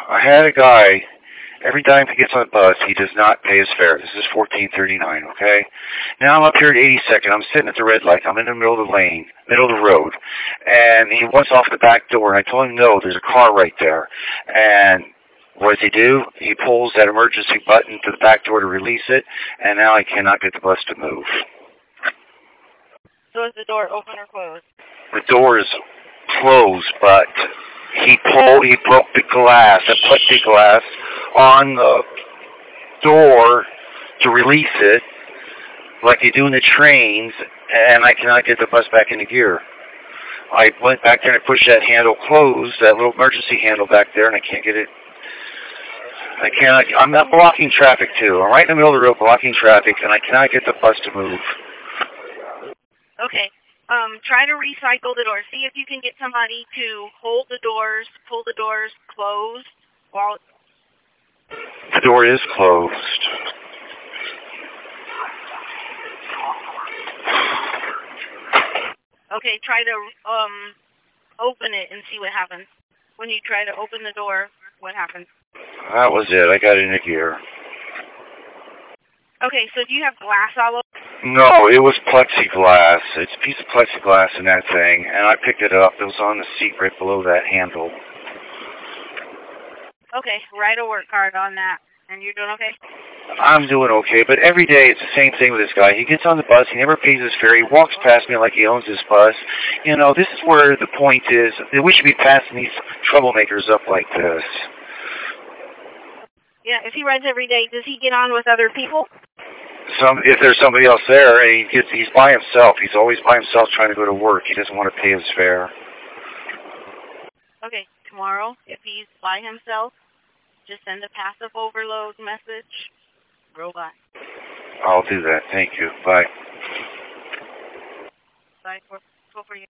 I had a guy, every time he gets on the bus, he does not pay his fare. This is $14.39, okay? Now I'm up here at 82nd. I'm sitting at the red light. I'm in the middle of the lane, middle of the road. And he wants off the back door, and I told him, no, there's a car right there. And what does he do? He pulls that emergency button to the back door to release it, and now I cannot get the bus to move. So is the door open or closed? The door is closed, but he broke the glass, the plexiglass on the door to release it, like they do in the trains, and I cannot get the bus back into gear. I went back there and pushed that handle closed, that little emergency handle back there, and I can't get it. I cannot. I'm not blocking traffic too. I'm right in the middle of the road blocking traffic, and I cannot get the bus to move. Okay. Try to recycle the door. See if you can get somebody to hold the doors, pull the doors closed while... The door is closed. Okay, try to open it and see what happens. When you try to open the door, what happens? That was it. I got into gear. Okay, so do you have glass all over? No, it was plexiglass. It's a piece of plexiglass in that thing, and I picked it up. It was on the seat right below that handle. Okay, write a work card on that. And you're doing okay? I'm doing okay, but every day it's the same thing with this guy. He gets on the bus, he never pays his fare, he walks past me like he owns his bus. You know, this is where the point is that we should be passing these troublemakers up like this. Yeah, if he rides every day, does he get on with other people? If there's somebody else there, and he's by himself. He's always by himself trying to go to work. He doesn't want to pay his fare. Okay, tomorrow, if he's by himself, just send a passive overload message. Robot. I'll do that. Thank you. Bye. Bye. For you.